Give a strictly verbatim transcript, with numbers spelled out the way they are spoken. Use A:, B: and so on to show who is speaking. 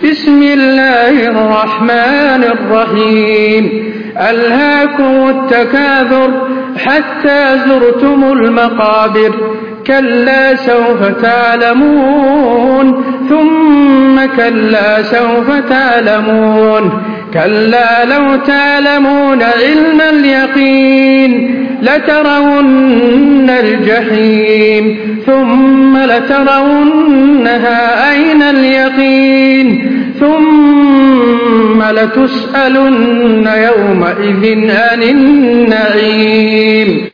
A: بسم الله الرحمن الرحيم ألهاكم التكاثر حتى زرتم المقابر كلا سوف تعلمون ثم كلا سوف تعلمون كلا لو تعلمون علم اليقين لترون الجحيم ثم لترونها عين اليقين ثم لتسألن يومئذ عن النعيم.